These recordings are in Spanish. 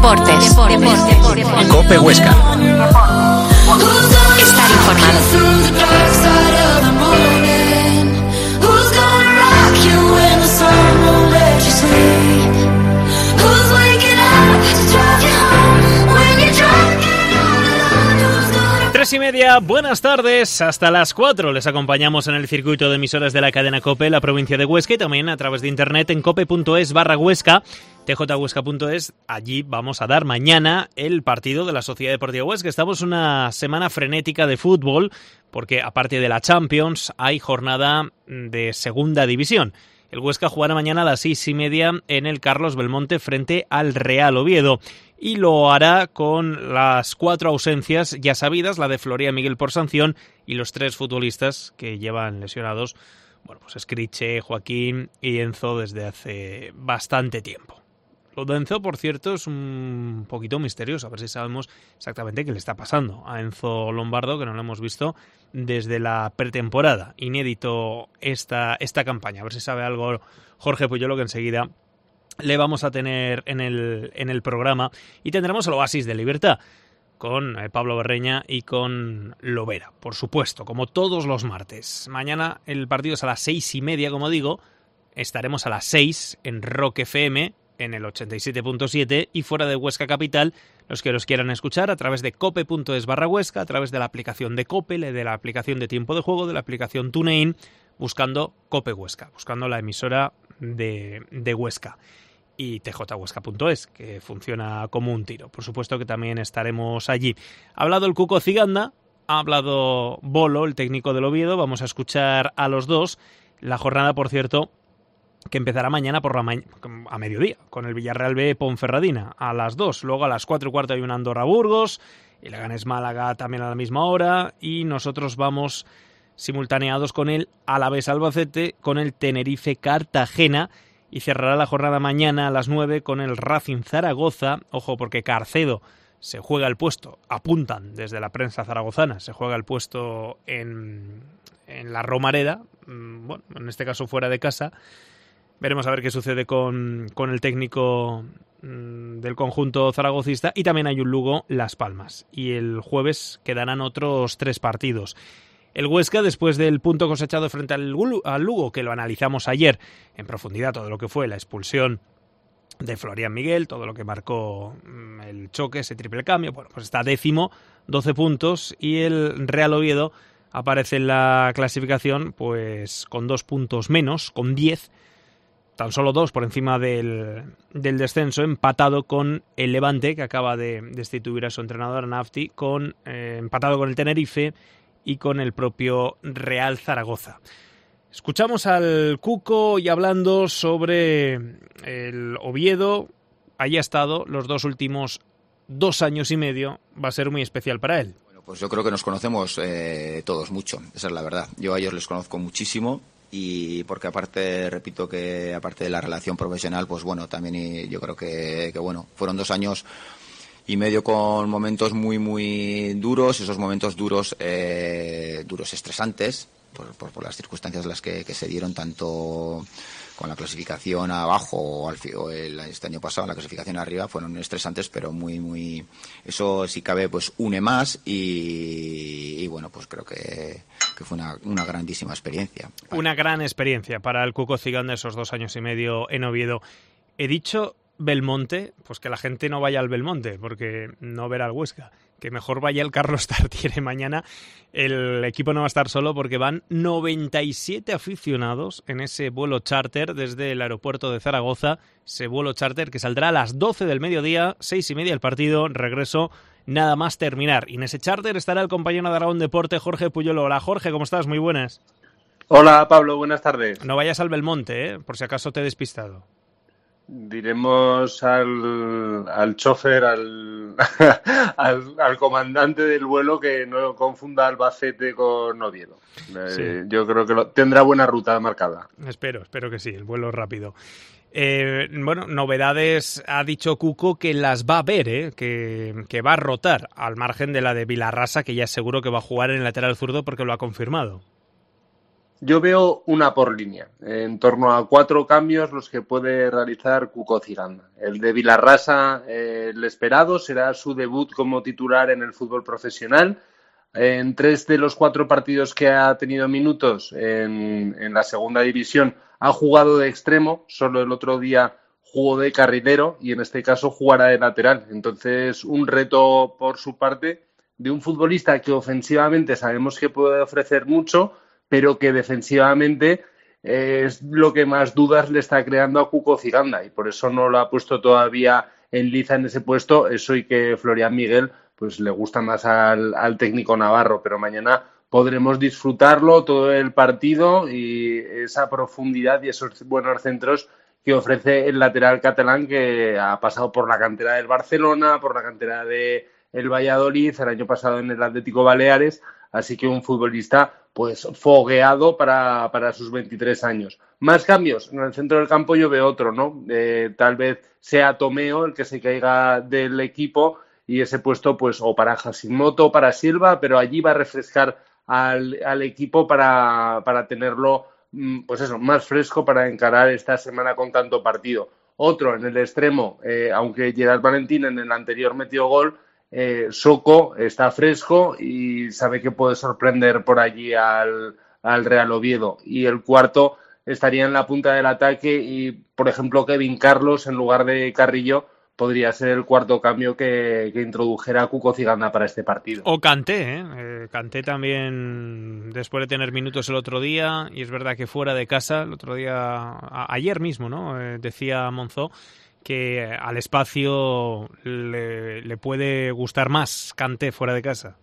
Deportes. COPE Huesca. Estar informado. Y media, buenas tardes, hasta las 4 les acompañamos en el circuito de emisoras de la cadena COPE, la provincia de Huesca, y también a través de internet en cope.es/Huesca, tjhuesca.es. Allí vamos a dar mañana el partido de la Sociedad Deportiva Huesca. Estamos una semana frenética de fútbol, porque aparte de la Champions hay jornada de segunda división. El Huesca jugará mañana a las 6:30 en el Carlos Belmonte frente al Real Oviedo. Y lo hará con las 4 ausencias ya sabidas, la de Florian Miguel por sanción y los 3 futbolistas que llevan lesionados, bueno, pues Escriche, Joaquín y Enzo desde hace bastante tiempo. Lo de Enzo, por cierto, es un poquito misterioso, a ver si sabemos exactamente qué le está pasando a Enzo Lombardo, que no lo hemos visto desde la pretemporada. Inédito esta campaña, a ver si sabe algo Jorge Puyolo, que enseguida le vamos a tener en el programa, y tendremos el Oasis de Libertad con Pablo Berreña y con Lovera, por supuesto, como todos los martes. Mañana el partido es a las 6:30, como digo. Estaremos a las 6 en Rock FM, en el 87.7, y fuera de Huesca Capital, los que los quieran escuchar a través de cope.es/Huesca, a través de la aplicación de COPE, de la aplicación de Tiempo de Juego, de la aplicación TuneIn, buscando COPE Huesca, buscando la emisora de Huesca. Y tjhuesca.es, que funciona como un tiro. Por supuesto que también estaremos allí. Ha hablado el Cuco Ciganda, ha hablado Bolo, el técnico del Oviedo. Vamos a escuchar a los dos. La jornada, por cierto, que empezará mañana a mediodía, con el Villarreal B Ponferradina a las 2. Luego a las 4:15 hay un Andorra Burgos, y Leganés Málaga también a la misma hora. Y nosotros vamos simultaneados con el Alavés Albacete, con el Tenerife Cartagena. Y cerrará la jornada mañana a las 9 con el Racing Zaragoza. Ojo, porque Carcedo se juega el puesto, apuntan desde la prensa zaragozana, se juega el puesto en la Romareda, bueno, en este caso fuera de casa. Veremos a ver qué sucede con el técnico del conjunto zaragocista. Y también hay un Lugo Las Palmas. Y el jueves quedarán otros 3 partidos. El Huesca, después del punto cosechado frente al Lugo, que lo analizamos ayer en profundidad, todo lo que fue la expulsión de Florian Miguel, todo lo que marcó el choque, ese triple cambio, bueno, pues está 10º, 12 puntos, y el Real Oviedo aparece en la clasificación pues con 2 puntos menos, con 10, tan solo 2 por encima del descenso, empatado con el Levante, que acaba de destituir a su entrenador Nafti, empatado con el Tenerife y con el propio Real Zaragoza. Escuchamos al Cuco y hablando sobre el Oviedo. Allí ha estado los 2 últimos 2 años y medio. Va a ser muy especial para él. Bueno, pues yo creo que nos conocemos todos mucho, esa es la verdad. Yo a ellos les conozco muchísimo, y porque aparte, repito que aparte de la relación profesional, pues bueno, también yo creo que bueno, fueron 2 años y medio con momentos muy muy duros, esos momentos duros estresantes por las circunstancias en las que se dieron, tanto con la clasificación abajo o este año pasado la clasificación arriba, fueron estresantes, pero muy muy, eso si cabe pues une más, y bueno, pues creo que fue una grandísima experiencia. Una gran experiencia para el Cuco Ciganda, esos 2 años y medio en Oviedo. He dicho Belmonte, pues que la gente no vaya al Belmonte, porque no verá al Huesca, que mejor vaya el Carlos Tartiere mañana. El equipo no va a estar solo, porque van 97 aficionados en ese vuelo charter desde el aeropuerto de Zaragoza, ese vuelo charter que saldrá a las 12 del mediodía, 6:30 el partido, regreso nada más terminar. Y en ese charter estará el compañero de Aragón Deporte, Jorge Puyolo. Hola Jorge, ¿cómo estás? Muy buenas. Hola Pablo, buenas tardes. No vayas al Belmonte, por si acaso te he despistado. Diremos al chofer, al comandante del vuelo, que no confunda Albacete con Oviedo. Sí. Yo creo que tendrá buena ruta marcada. Espero que sí, el vuelo rápido. Bueno, novedades, ha dicho Cuco que las va a ver, que va a rotar, al margen de la de Vilarrasa, que ya seguro que va a jugar en el lateral zurdo porque lo ha confirmado. Yo veo una por línea, en torno a 4 cambios los que puede realizar Cuco Ciganda. El de Vilarrasa, el esperado, será su debut como titular en el fútbol profesional. En 3 de los 4 partidos que ha tenido minutos en la segunda división ha jugado de extremo, solo el otro día jugó de carrilero y en este caso jugará de lateral. Entonces, un reto por su parte de un futbolista que ofensivamente sabemos que puede ofrecer mucho, pero que defensivamente es lo que más dudas le está creando a Cuco Ciganda y por eso no lo ha puesto todavía en liza en ese puesto. Eso y que Florian Miguel pues le gusta más al técnico navarro, pero mañana podremos disfrutarlo todo el partido y esa profundidad y esos buenos centros que ofrece el lateral catalán, que ha pasado por la cantera del Barcelona, por la cantera de el Valladolid, el año pasado en el Atlético Baleares, así que un futbolista pues fogueado para sus 23 años. Más cambios, en el centro del campo yo veo otro, ¿no? Tal vez sea Tomeo el que se caiga del equipo y ese puesto pues o para Hashimoto o para Silva, pero allí va a refrescar al equipo para tenerlo pues eso, más fresco para encarar esta semana con tanto partido. Otro en el extremo, aunque Gerard Valentín en el anterior metió gol, Soko está fresco y sabe que puede sorprender por allí al Real Oviedo. Y el cuarto estaría en la punta del ataque y, por ejemplo, Kevin Carlos en lugar de Carrillo podría ser el cuarto cambio que introdujera Cuco Ciganda para este partido. O Kanté, Kanté también, después de tener minutos el otro día, y es verdad que fuera de casa, el otro día, ayer mismo, ¿no? Decía Monzó que al espacio le puede gustar más Kanté fuera de casa.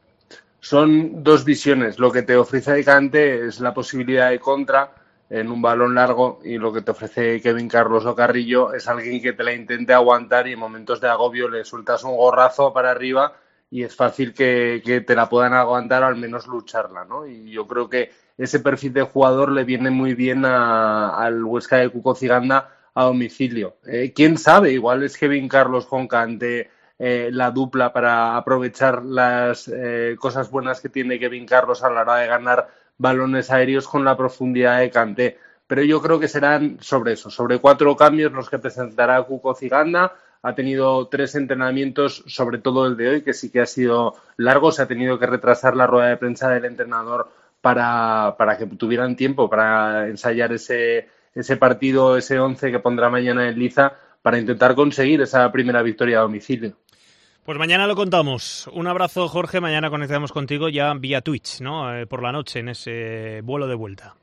Son 2 visiones. Lo que te ofrece Kanté es la posibilidad de contra en un balón largo y lo que te ofrece Kevin Carlos o Carrillo es alguien que te la intente aguantar y en momentos de agobio le sueltas un gorrazo para arriba y es fácil que te la puedan aguantar o al menos lucharla, ¿no? Y yo creo que ese perfil de jugador le viene muy bien al Huesca de Cuco Ciganda a domicilio. ¿Quién sabe? Igual es Kevin Carlos con Kanté la dupla para aprovechar las cosas buenas que tiene Kevin Carlos a la hora de ganar balones aéreos con la profundidad de Kanté. Pero yo creo que serán sobre 4 cambios los que presentará Cuco Ciganda. Ha tenido 3 entrenamientos, sobre todo el de hoy, que sí que ha sido largo. Se ha tenido que retrasar la rueda de prensa del entrenador para que tuvieran tiempo para ensayar ese partido, ese 11 que pondrá mañana en liza para intentar conseguir esa primera victoria a domicilio. Pues mañana lo contamos. Un abrazo, Jorge. Mañana conectamos contigo ya vía Twitch, ¿no? Por la noche en ese vuelo de vuelta.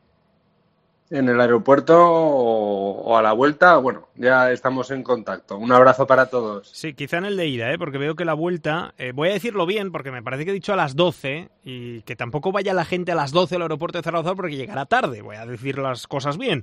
En el aeropuerto o a la vuelta, bueno, ya estamos en contacto. Un abrazo para todos. Sí, quizá en el de ida, porque veo que la vuelta, voy a decirlo bien, porque me parece que he dicho a las 12, y que tampoco vaya la gente a las 12 al aeropuerto de Zaragoza porque llegará tarde, voy a decir las cosas bien.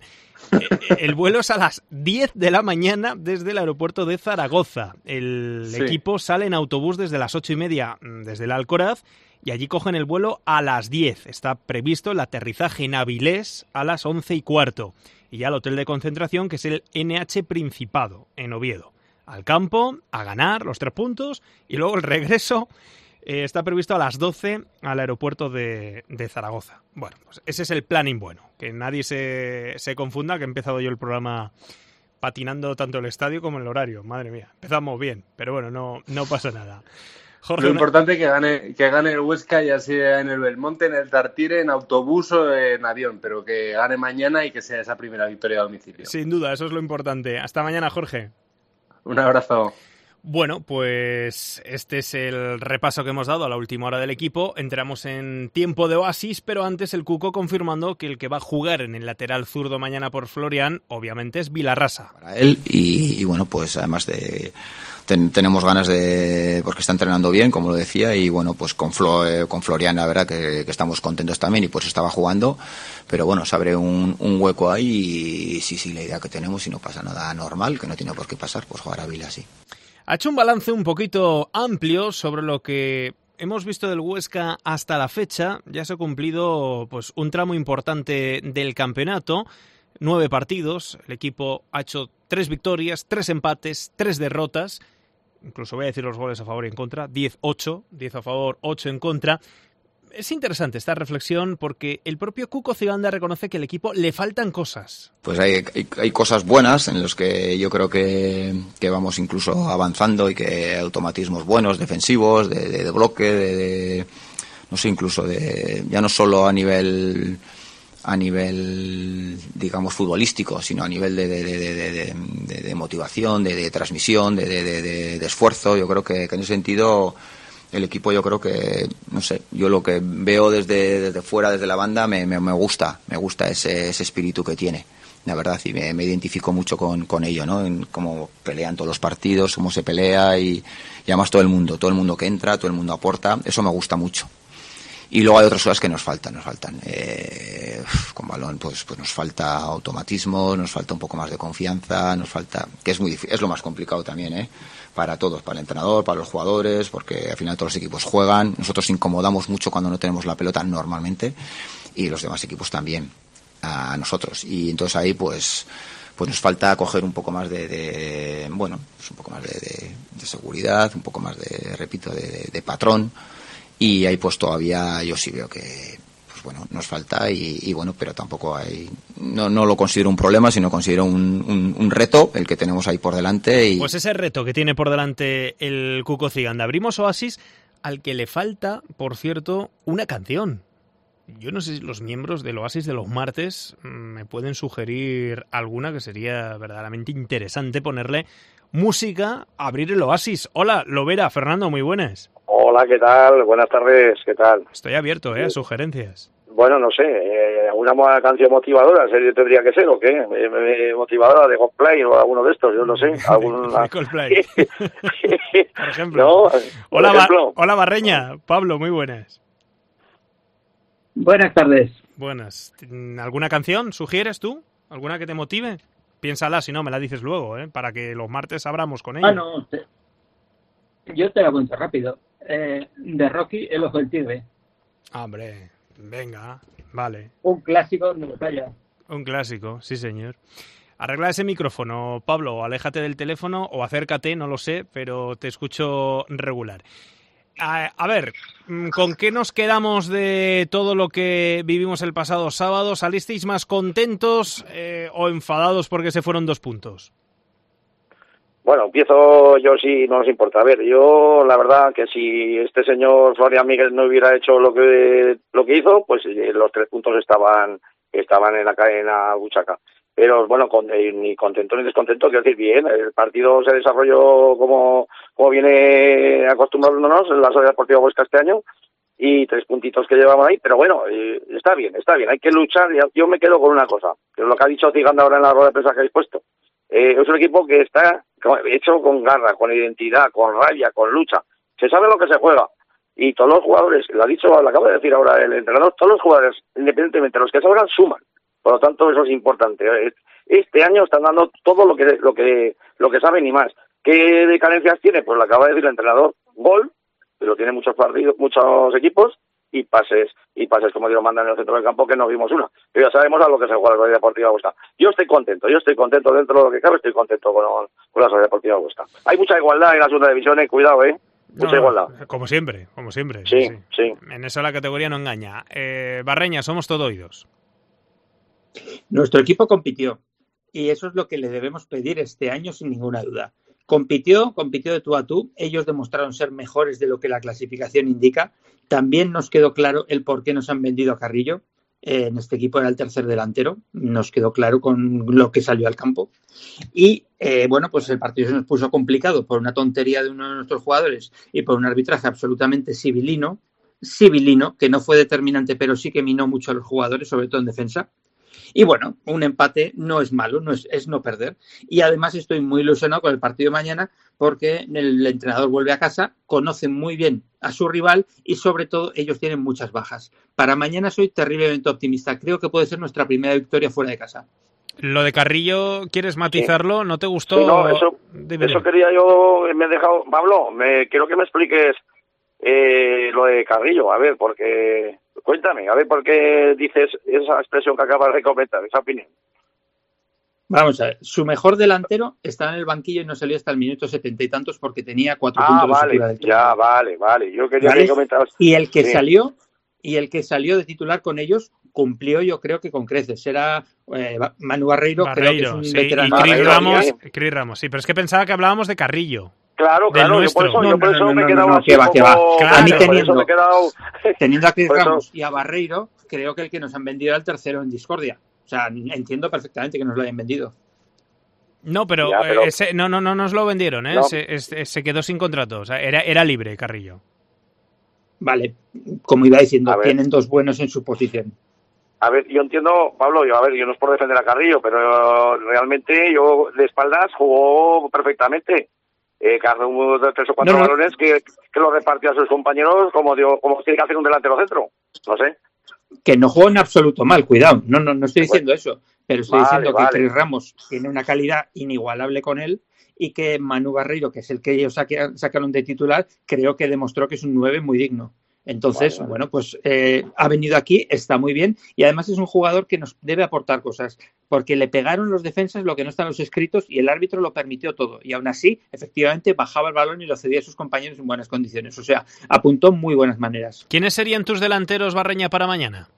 El vuelo es a las 10 de la mañana desde el aeropuerto de Zaragoza. El equipo sale en autobús desde las 8:30 desde el Alcoraz, y allí cogen el vuelo a las 10. Está previsto el aterrizaje en Avilés a las 11:15. Y ya el hotel de concentración, que es el NH Principado, en Oviedo. Al campo, a ganar los 3 puntos, y luego el regreso está previsto a las 12 al aeropuerto de Zaragoza. Bueno, pues ese es el planning bueno. Que nadie se confunda, que he empezado yo el programa patinando tanto el estadio como el horario. Madre mía, empezamos bien, pero bueno, no pasa nada. Jorge, lo importante es que gane el Huesca, ya sea en el Belmonte, en el Tartiere, en autobús o en avión, pero que gane mañana y que sea esa primera victoria a domicilio. Sin duda, eso es lo importante. Hasta mañana, Jorge. Un abrazo. Bueno, pues este es el repaso que hemos dado a la última hora del equipo. Entramos en tiempo de oasis, pero antes el Cuco confirmando que el que va a jugar en el lateral zurdo mañana por Florian, obviamente es Vilarrasa. Para él y bueno, pues además tenemos ganas porque está entrenando bien, como lo decía, y bueno, pues con Florian la verdad que estamos contentos también y pues estaba jugando, pero bueno, se abre un hueco ahí y sí, la idea que tenemos, si no pasa nada normal, que no tiene por qué pasar, pues jugar a Vila sí. Ha hecho un balance un poquito amplio sobre lo que hemos visto del Huesca hasta la fecha. Ya se ha cumplido pues un tramo importante del campeonato. 9 partidos, el equipo ha hecho 3 victorias, 3 empates, 3 derrotas. Incluso voy a decir los goles a favor y en contra. 10-8, 10 a favor, 8 en contra. Es interesante esta reflexión porque el propio Cuco Ciganda reconoce que al equipo le faltan cosas. Pues hay cosas buenas en los que yo creo que vamos incluso avanzando y que hay automatismos buenos, defensivos, de bloque, no sé, incluso ya no solo a nivel digamos futbolístico, sino a nivel de motivación, de transmisión, de esfuerzo. Yo creo que en ese sentido el equipo, yo creo que, no sé, yo lo que veo desde fuera, desde la banda, me gusta ese espíritu que tiene, la verdad, y me identifico mucho con ello, ¿no? En cómo pelean todos los partidos, cómo se pelea y además todo el mundo que entra, todo el mundo aporta, eso me gusta mucho. Y luego hay otras cosas que nos faltan. Con balón, pues nos falta automatismo, nos falta un poco más de confianza, nos falta, que es muy difícil, es lo más complicado también, para todos, para el entrenador, para los jugadores, porque al final todos los equipos juegan, nosotros incomodamos mucho cuando no tenemos la pelota normalmente, y los demás equipos también a nosotros, y entonces ahí pues nos falta coger un poco más de un poco más de seguridad, un poco más de patrón. Y ahí pues todavía yo sí veo que nos falta y pero tampoco no lo considero un problema, sino considero un reto el que tenemos ahí por delante. Pues ese reto que tiene por delante el Cuco Ciganda. Abrimos Oasis, al que le falta, por cierto, una canción. Yo no sé si los miembros del Oasis de los martes me pueden sugerir alguna que sería verdaderamente interesante ponerle música a abrir el Oasis. Hola, Lovera, Fernando, muy buenas. Hola, ¿qué tal? Buenas tardes, ¿qué tal? Estoy abierto, a sugerencias. Bueno, no sé, ¿alguna canción motivadora tendría que ser o qué? ¿Motivadora de Coldplay o alguno de estos? Yo no sé. De Coldplay. Por ejemplo. ¿No? Hola, Barreña. Pablo, muy buenas. Buenas tardes. Buenas. ¿Alguna canción sugieres tú? ¿Alguna que te motive? Piénsala, si no, me la dices luego, para que los martes abramos con ella. Yo te la cuento rápido. De Rocky, El ojo del tigre. Hombre, venga, vale. Un clásico de batalla. Un clásico, sí señor. Arregla ese micrófono, Pablo, aléjate del teléfono o acércate, no lo sé, pero te escucho regular. A ver, ¿con qué nos quedamos de todo lo que vivimos el pasado sábado? ¿Salisteis más contentos o enfadados porque se fueron 2 puntos? Bueno, empiezo yo si no nos importa. A ver, yo la verdad que si este señor Florian Miguel no hubiera hecho lo que hizo, pues los 3 puntos estaban en la buchaca. Pero bueno, ni contento ni descontento, quiero decir, bien, el partido se desarrolló como viene acostumbrándonos en la Sociedad Deportiva Huesca este año, y 3 puntitos que llevamos ahí, pero bueno, está bien, hay que luchar. Yo me quedo con una cosa, que es lo que ha dicho Ciganda ahora en la rueda de prensa que habéis puesto. Es un equipo que está hecho con garra, con identidad, con rabia, con lucha. Se sabe lo que se juega. Y todos los jugadores, lo acaba de decir ahora el entrenador, todos los jugadores, independientemente de los que salgan, suman. Por lo tanto, eso es importante. Este año están dando todo lo que saben y más. ¿Qué de carencias tiene? Pues lo acaba de decir el entrenador. Gol, pero tiene muchos partidos, muchos equipos, y pases como Dios manda en el centro del campo, que no vimos una. Pero ya sabemos a lo que se juega la Sociedad Deportiva Huesca. Yo estoy contento dentro de lo que cabe, estoy contento con la Sociedad Deportiva Huesca. Hay mucha igualdad en la segunda división, cuidado, mucha igualdad. Como siempre. Sí. En eso la categoría no engaña. Barreña, somos todo oídos. Nuestro equipo compitió, y eso es lo que le debemos pedir este año sin ninguna duda. Compitió de tú a tú, ellos demostraron ser mejores de lo que la clasificación indica. También nos quedó claro el por qué nos han vendido a Carrillo. En este equipo era el tercer delantero, nos quedó claro con lo que salió al campo. Y pues el partido se nos puso complicado por una tontería de uno de nuestros jugadores y por un arbitraje absolutamente civilino, que no fue determinante, pero sí que minó mucho a los jugadores, sobre todo en defensa. Y bueno, un empate no es malo, es no perder. Y además estoy muy ilusionado con el partido de mañana porque el entrenador vuelve a casa, conoce muy bien a su rival y sobre todo ellos tienen muchas bajas. Para mañana soy terriblemente optimista. Creo que puede ser nuestra primera victoria fuera de casa. Lo de Carrillo, ¿quieres matizarlo? ¿No te gustó? Sí, no, eso quería yo, me he dejado... Pablo, quiero que me expliques lo de Carrillo, a ver, porque... Cuéntame, a ver por qué dices esa expresión que acabas de comentar, esa opinión. Vamos a ver, su mejor delantero estaba en el banquillo y no salió hasta el minuto 70 y tantos porque tenía 4 puntos de sutura del ya, vale. Yo quería que comentaras. Y el que salió y el que salió de titular con ellos cumplió, yo creo que con creces. Era Manu Barreiro, creo que es un veterano. Y Chris Ramos, sí, pero es que pensaba que hablábamos de Carrillo. Claro, yo por eso me he quedado que va. Claro, a mí teniendo a Chris Ramos y a Barreiro, creo que el que nos han vendido era el tercero en discordia. O sea, entiendo perfectamente que nos lo hayan vendido. No, pero no nos lo vendieron, ¿eh? No. Se quedó sin contrato, o sea, era libre Carrillo. Vale, como iba diciendo, tienen dos buenos en su posición. A ver, yo entiendo, Pablo, yo no es por defender a Carrillo, pero realmente yo de espaldas jugó perfectamente. Cada uno de 3 o 4 balones que lo repartió a sus compañeros como tiene que hacer un delantero centro. No sé. Que no jugó en absoluto mal, cuidado. No estoy diciendo eso. Pero estoy diciendo que Chris Ramos tiene una calidad inigualable con él y que Manu Barreiro, que es el que ellos sacaron de titular, creo que demostró que es un 9 muy digno. Entonces, bueno, pues ha venido aquí, está muy bien y además es un jugador que nos debe aportar cosas porque le pegaron los defensas lo que no están los escritos y el árbitro lo permitió todo y aún así, efectivamente, bajaba el balón y lo cedía a sus compañeros en buenas condiciones. O sea, apuntó muy buenas maneras. ¿Quiénes serían tus delanteros, Barreña, para mañana?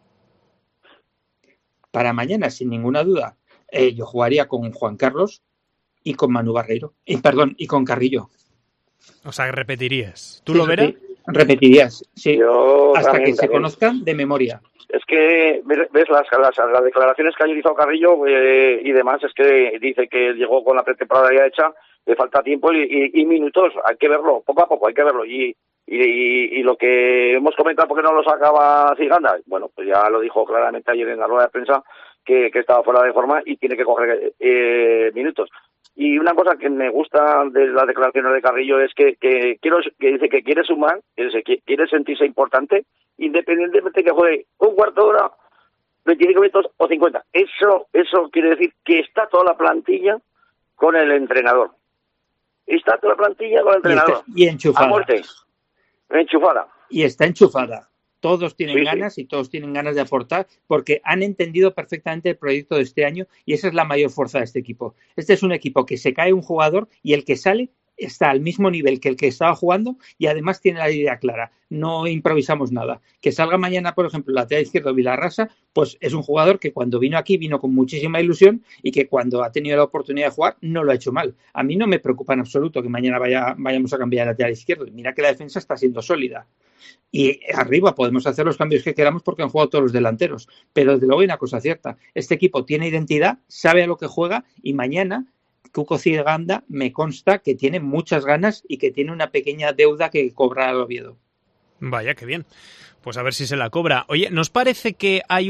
Para mañana, sin ninguna duda, yo jugaría con Juan Carlos y con Manu Barreiro. Y con Carrillo. O sea, repetirías. ¿Tú lo verás? Sí. Repetirías, sí. Hasta que se conozcan de memoria. Es que, ves, las declaraciones que ha utilizado Carrillo y demás, es que dice que llegó con la pretemporada ya hecha, le falta tiempo y minutos, hay que verlo, poco a poco hay que verlo. Y lo que hemos comentado, ¿por qué no lo sacaba Ciganda? Bueno, pues ya lo dijo claramente ayer en la rueda de prensa, que estaba fuera de forma y tiene que coger minutos. Y una cosa que me gusta de las declaraciones de Carrillo es que dice que quiere sumar, que quiere sentirse importante, independientemente que juegue un cuarto de hora, 25 minutos o 50. Eso quiere decir que está toda la plantilla con el entrenador. Está toda la plantilla con el entrenador. Y enchufada. A muerte. Enchufada. Y está enchufada. Todos tienen ganas y todos tienen ganas de aportar porque han entendido perfectamente el proyecto de este año y esa es la mayor fuerza de este equipo. Este es un equipo que se cae un jugador y el que sale está al mismo nivel que el que estaba jugando y además tiene la idea clara. No improvisamos nada. Que salga mañana, por ejemplo, el lateral izquierdo Vilarrasa, pues es un jugador que cuando vino aquí vino con muchísima ilusión y que cuando ha tenido la oportunidad de jugar no lo ha hecho mal. A mí no me preocupa en absoluto que mañana vayamos a cambiar el lateral izquierdo. Mira que la defensa está siendo sólida. Y arriba podemos hacer los cambios que queramos porque han jugado todos los delanteros. Pero desde luego hay una cosa cierta. Este equipo tiene identidad, sabe a lo que juega y mañana Cuco Ciganda me consta que tiene muchas ganas y que tiene una pequeña deuda que cobrar al Oviedo. Vaya, qué bien. Pues a ver si se la cobra. Oye, ¿nos parece que hay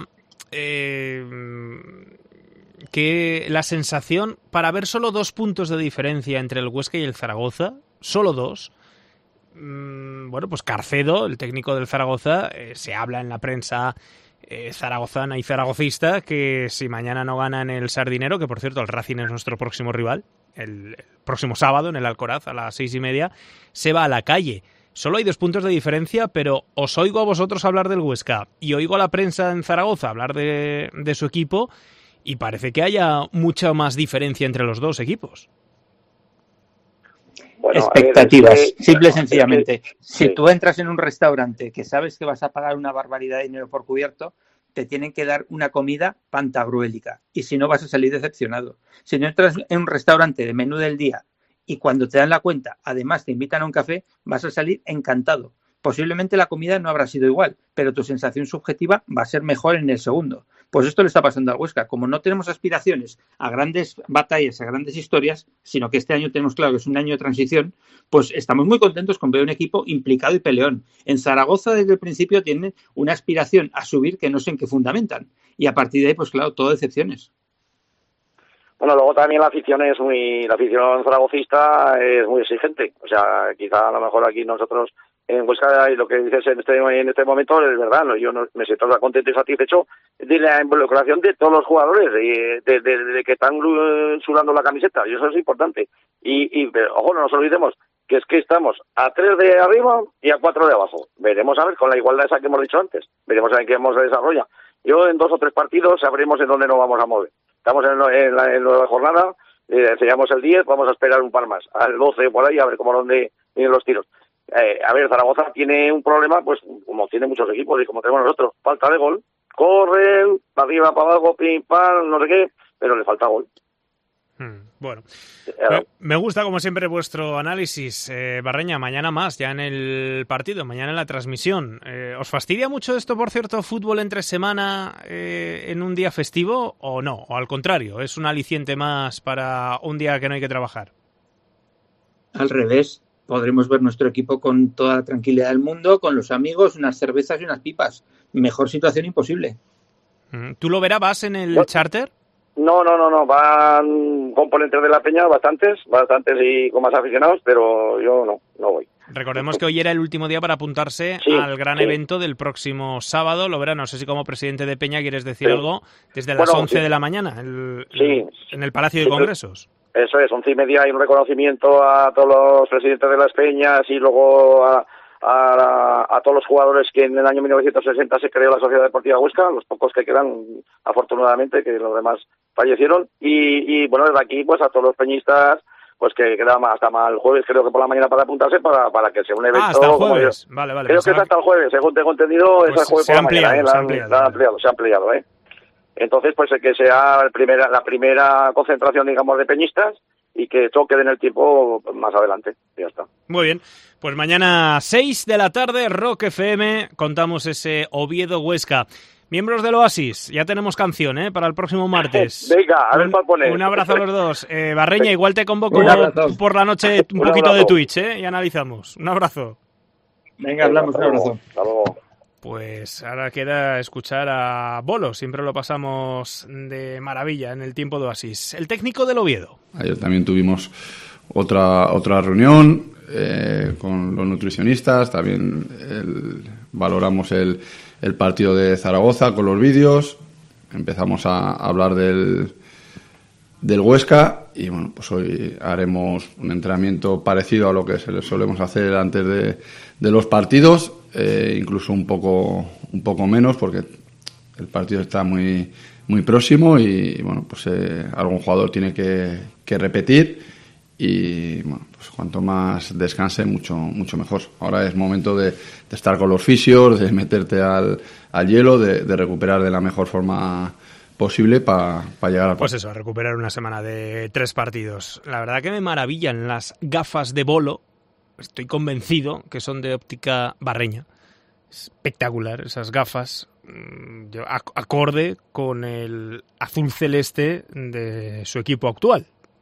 que la sensación para ver solo 2 puntos de diferencia entre el Huesca y el Zaragoza, solo 2? Bueno, pues Carcedo, el técnico del Zaragoza, se habla en la prensa zaragozana y zaragocista que si mañana no ganan el Sardinero, que por cierto el Racing es nuestro próximo rival, el próximo sábado en el Alcoraz a las 6:30, se va a la calle. Solo hay 2 puntos de diferencia, pero os oigo a vosotros hablar del Huesca y oigo a la prensa en Zaragoza hablar de su equipo y parece que haya mucha más diferencia entre los dos equipos. Bueno, expectativas, simple y sencillamente. Si tú entras en un restaurante que sabes que vas a pagar una barbaridad de dinero por cubierto, te tienen que dar una comida pantagruélica y si no vas a salir decepcionado. Si no entras en un restaurante de menú del día y cuando te dan la cuenta, además te invitan a un café, vas a salir encantado. Posiblemente la comida no habrá sido igual, pero tu sensación subjetiva va a ser mejor en el segundo. Pues esto le está pasando al Huesca. Como no tenemos aspiraciones a grandes batallas, a grandes historias, sino que este año tenemos claro que es un año de transición, pues estamos muy contentos con ver un equipo implicado y peleón. En Zaragoza desde el principio tienen una aspiración a subir que no sé en qué fundamentan. Y a partir de ahí, pues claro, todo decepciones. Bueno, luego también la afición zaragocista es muy exigente. O sea, quizá a lo mejor aquí nosotros en Huesca, y lo que dices en este momento es verdad, ¿no? Yo me siento contento y satisfecho de la involucración de todos los jugadores, de que están sudando la camiseta, y eso es importante. Pero, ojo, no nos olvidemos que es que estamos a 3 de arriba y a 4 de abajo. Veremos a ver, con la igualdad esa que hemos dicho antes, veremos a ver cómo se desarrolla. Yo en 2 o 3 partidos sabremos en dónde nos vamos a mover. Estamos en la jornada, enseñamos el 10, vamos a esperar un par más, al 12 por ahí, a ver dónde vienen los tiros. A ver, Zaragoza tiene un problema, pues como tiene muchos equipos y como tenemos nosotros, falta de gol. Corren, para arriba, para abajo, pim, pam, no sé qué, pero le falta gol. Bueno, me gusta como siempre vuestro análisis. Barreña, mañana más, ya en el partido, mañana en la transmisión. ¿Os fastidia mucho esto, por cierto, fútbol entre semana en un día festivo o no? O al contrario, ¿es un aliciente más para un día que no hay que trabajar? Al revés, podremos ver nuestro equipo con toda la tranquilidad del mundo, con los amigos, unas cervezas y unas pipas. Mejor situación imposible. ¿Tú lo verás? ¿Vas en el charter? No, van componentes de la Peña, bastantes y con más aficionados, pero yo no voy. Recordemos que hoy era el último día para apuntarse al gran evento del próximo sábado. Lo verá, no sé si como presidente de Peña quieres decir algo, desde las 11 de la mañana, en el Palacio de Congresos. Eso es, 11:30 hay un reconocimiento a todos los presidentes de las Peñas y luego a todos los jugadores que en el año 1960 se creó la Sociedad Deportiva Huesca, los pocos que quedan, afortunadamente, que los demás fallecieron. Y bueno, desde aquí, pues a todos los peñistas, pues que queda hasta el jueves, creo que por la mañana para apuntarse, para que sea un evento. Hasta el jueves. Vale. Creo que es hasta el jueves, según tengo entendido, pues es el jueves por la mañana. Se ha ampliado. Entonces, pues que sea la primera concentración, digamos, de peñistas y que esto quede en el tiempo más adelante. Ya está. Muy bien. Pues mañana 6 de la tarde, Rock FM, contamos ese Oviedo-Huesca. Miembros del Oasis, ya tenemos canción para el próximo martes. Venga, a ver para poner. Un abrazo a los dos. Barreña, igual te convoco por la noche un poquito de Twitch y analizamos. Un abrazo. Venga, hablamos, un abrazo. Hasta luego. Pues ahora queda escuchar a Bolo, siempre lo pasamos de maravilla en el tiempo de Oasis. El técnico del Oviedo. Ayer también tuvimos otra reunión con los nutricionistas, también valoramos el partido de Zaragoza con los vídeos, empezamos a hablar del Huesca y bueno, pues hoy haremos un entrenamiento parecido a lo que solemos hacer antes de los partidos, incluso un poco menos porque el partido está muy próximo y bueno, pues algún jugador tiene que repetir y bueno, pues cuanto más descanse mucho mejor. Ahora es momento de estar con los fisios, de meterte al hielo, de recuperar de la mejor forma posible para llegar al Pues eso, a recuperar una semana de 3 partidos. La verdad que me maravillan las gafas de Bolo. Estoy convencido que son de óptica Barreña. Espectacular esas gafas, acorde con el azul celeste de su equipo actual.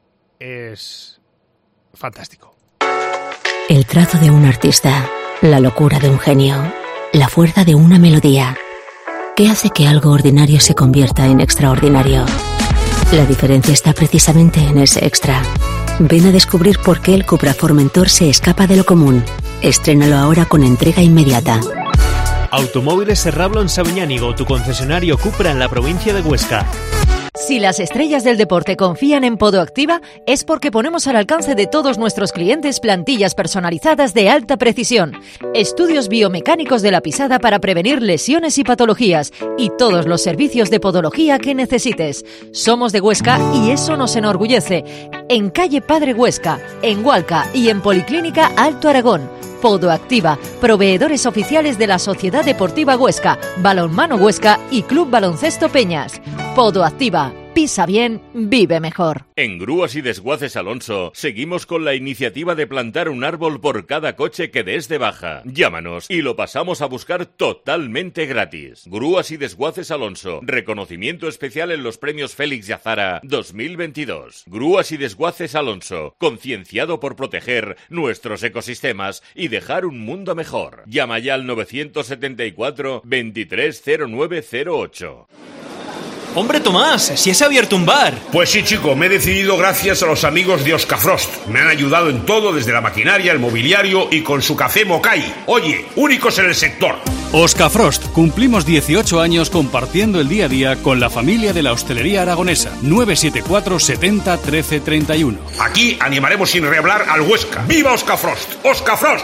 Es fantástico. El trazo de un artista, la locura de un genio, la fuerza de una melodía. ¿Qué hace que algo ordinario se convierta en extraordinario? La diferencia está precisamente en ese extra. Ven a descubrir por qué el Cupra Formentor se escapa de lo común. Estrénalo ahora con entrega inmediata. Automóviles Serrablo en Sabiñánigo, tu concesionario Cupra en la provincia de Huesca. Si las estrellas del deporte confían en Podoactiva, es porque ponemos al alcance de todos nuestros clientes plantillas personalizadas de alta precisión, estudios biomecánicos de la pisada para prevenir lesiones y patologías, y todos los servicios de podología que necesites. Somos de Huesca y eso nos enorgullece. En calle Padre Huesca, en Hualca y en Policlínica Alto Aragón. Podoactiva, proveedores oficiales de la Sociedad Deportiva Huesca, Balonmano Huesca y Club Baloncesto Peñas. Podoactiva, pisa bien, vive mejor. En Grúas y Desguaces Alonso seguimos con la iniciativa de plantar un árbol por cada coche que des de baja. Llámanos y lo pasamos a buscar totalmente gratis. Grúas y Desguaces Alonso, reconocimiento especial en los premios Félix y Azara 2022. Grúas y Desguaces Alonso, concienciado por proteger nuestros ecosistemas y dejar un mundo mejor. Llama ya al 974 230908. ¡Hombre, Tomás! ¡Si has abierto un bar! Pues sí, chico, me he decidido gracias a los amigos de Oscafrost. Me han ayudado en todo, desde la maquinaria, el mobiliario y con su café Mokai. Oye, únicos en el sector. Oscafrost, cumplimos 18 años compartiendo el día a día con la familia de la hostelería aragonesa. 974 70 13 31. Aquí animaremos sin rehablar al Huesca. ¡Viva Oscafrost! ¡Oscafrost!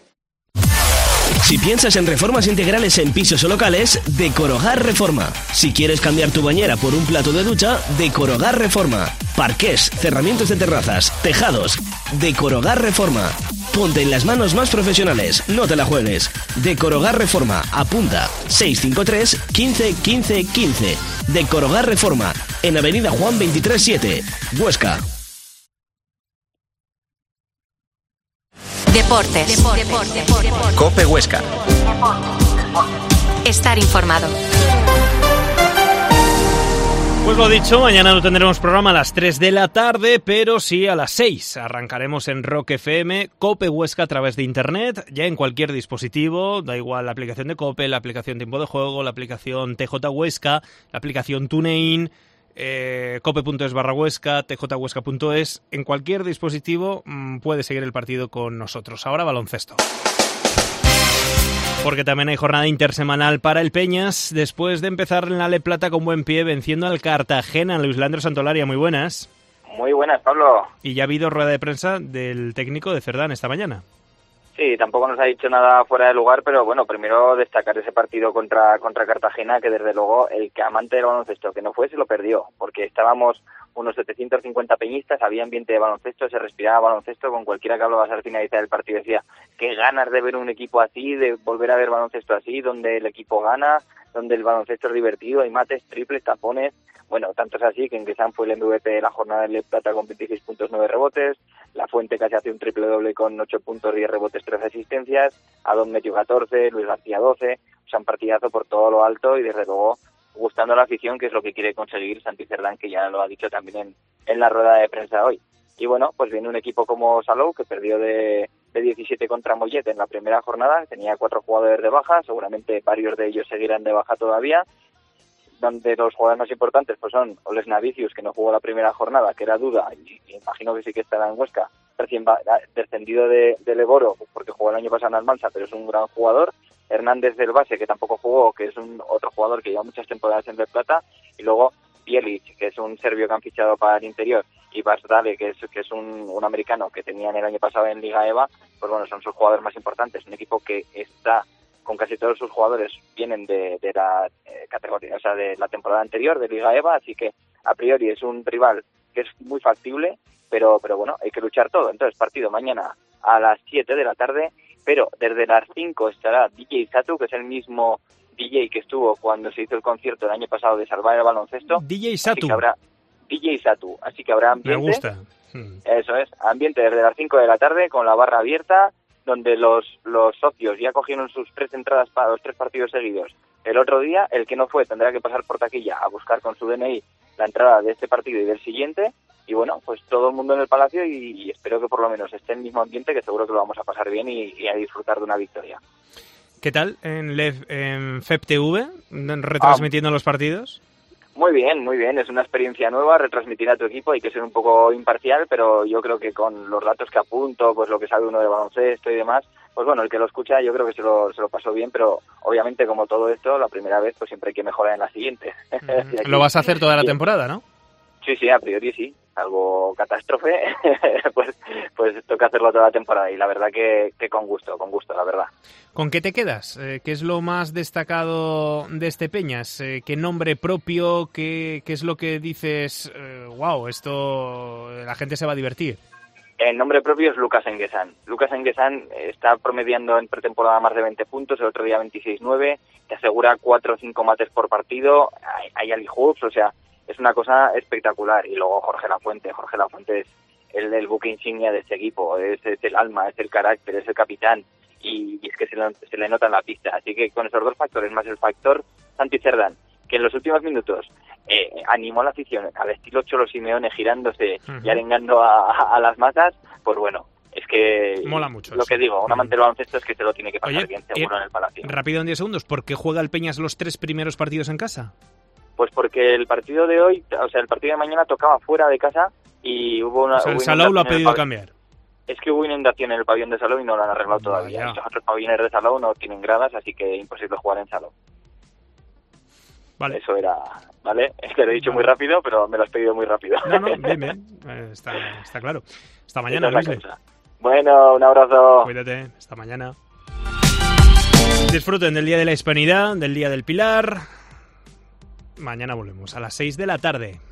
Si piensas en reformas integrales en pisos o locales, Decorogar Reforma. Si quieres cambiar tu bañera por un plato de ducha, Decorogar Reforma. Parqués, cerramientos de terrazas, tejados, Decorogar Reforma. Ponte en las manos más profesionales, no te la juegues. Decorogar Reforma, apunta 653 15 15 15. Decorogar Reforma, en Avenida Juan 23-7, Huesca. Deportes. Cope Huesca. Estar informado. Pues lo dicho, mañana no tendremos programa a las 3 de la tarde, pero sí a las 6. Arrancaremos en Rock FM, Cope Huesca a través de internet, ya en cualquier dispositivo, da igual la aplicación de Cope, la aplicación Tiempo de Juego, la aplicación TJ Huesca, la aplicación TuneIn, cope.es/Huesca, tjhuesca.es, en cualquier dispositivo puede seguir el partido con nosotros. Ahora baloncesto. Porque también hay jornada intersemanal para el Peñas, después de empezar en la Le Plata con buen pie, venciendo al Cartagena. Luis Leandro Santolaria, muy buenas. Muy buenas, Pablo. Y ya ha habido rueda de prensa del técnico de Cerdán esta mañana. Sí, tampoco nos ha dicho nada fuera de lugar, pero bueno, primero destacar ese partido contra Cartagena, que desde luego el que amante del baloncesto que no fue se lo perdió, porque estábamos unos 750 peñistas, había ambiente de baloncesto, se respiraba baloncesto, con cualquiera que hablaba al finalizar el partido decía qué ganas de ver un equipo así, de volver a ver baloncesto así, donde el equipo gana, donde el baloncesto es divertido, hay mates, triples, tapones. Bueno, tanto es así que Enguesán fue el MVP de la jornada de Le Plata con 26 puntos, 9 rebotes, La Fuente casi hace un triple doble con 8 puntos, 10 rebotes, 13 asistencias, Adón metió 14, Luis García 12, o sea, un partidazo por todo lo alto y desde luego gustando a la afición, que es lo que quiere conseguir Santi Cerdán, que ya lo ha dicho también en la rueda de prensa hoy. Y bueno, pues viene un equipo como Salou, que perdió de 17 contra Mollet en la primera jornada, tenía 4 jugadores de baja, seguramente varios de ellos seguirán de baja todavía, donde los jugadores más importantes pues son Oles Navicius, que no jugó la primera jornada, que era duda, y imagino que sí que estará en Huesca, recién descendido de Leboro, porque jugó el año pasado en Almansa, pero es un gran jugador, Hernández del Base, que tampoco jugó, que es un otro jugador que lleva muchas temporadas en Le Plata, y luego Bielic, que es un serbio que han fichado para el interior, y Basdale, que es un americano que tenían el año pasado en Liga EVA, pues bueno, son sus jugadores más importantes, un equipo que está con casi todos sus jugadores vienen de la categoría, o sea, de la temporada anterior de Liga EVA, así que a priori es un rival que es muy factible, pero bueno, hay que luchar todo. Entonces, partido mañana a las 7 de la tarde, pero desde las 5 estará DJ Satu, que es el mismo DJ que estuvo cuando se hizo el concierto el año pasado de Salvar el Baloncesto. DJ Satu. DJ Satu, así que habrá ambiente. Me gusta. Eso es, ambiente desde las 5 de la tarde con la barra abierta, donde los socios ya cogieron sus 3 entradas para los 3 partidos seguidos. El otro día, el que no fue tendrá que pasar por taquilla a buscar con su DNI la entrada de este partido y del siguiente. Y bueno, pues todo el mundo en el Palacio y espero que por lo menos esté en el mismo ambiente, que seguro que lo vamos a pasar bien y a disfrutar de una victoria. ¿Qué tal en FEP TV, retransmitiendo los partidos? Muy bien, es una experiencia nueva, retransmitir a tu equipo, hay que ser un poco imparcial, pero yo creo que con los datos que apunto, pues lo que sabe uno de baloncesto y demás, pues bueno, el que lo escucha yo creo que se lo pasó bien, pero obviamente como todo esto, la primera vez pues siempre hay que mejorar en la siguiente. Lo vas a hacer toda la temporada, ¿no? Sí, a priori sí, algo catástrofe, pues toca hacerlo toda la temporada y la verdad que con gusto, la verdad. ¿Con qué te quedas? ¿Qué es lo más destacado de este Peñas? ¿Qué nombre propio? ¿Qué es lo que dices? Wow, esto la gente se va a divertir. El nombre propio es Lucas Enguesán. Lucas Enguesán está promediando en pretemporada más de 20 puntos, el otro día 26-9, te asegura 4 o 5 mates por partido, hay alley-hoops, o sea, es una cosa espectacular. Y luego Jorge Lafuente es el buque insignia de este equipo, es el alma, es el carácter, es el capitán, y es que se le nota en la pista. Así que con esos 2 factores, más el factor Santi Cerdán, que en los últimos minutos animó a la afición al estilo Cholo Simeone, girándose y arengando a las masas, pues bueno, es que mola mucho lo eso. que digo, un amante del baloncesto es que se lo tiene que pasar bien seguro en el Palacio. Rápido en 10 segundos, ¿por qué juega el Peñas los 3 primeros partidos en casa? Pues porque el partido de hoy, o sea, el partido de mañana tocaba fuera de casa y hubo una... O sea, el Salou lo ha pedido cambiar. Es que hubo inundación en el pabellón de Salou y no lo han arreglado todavía. Los otros pabellones de Salou no tienen gradas, así que imposible jugar en Salou. Vale. Eso era... ¿Vale? Es que lo he dicho muy rápido, pero me lo has pedido muy rápido. No, bien. Está claro. Hasta mañana, Luis. Bueno, un abrazo. Cuídate. Hasta mañana. Disfruten del Día de la Hispanidad, del Día del Pilar. Mañana volvemos a las 6 de la tarde.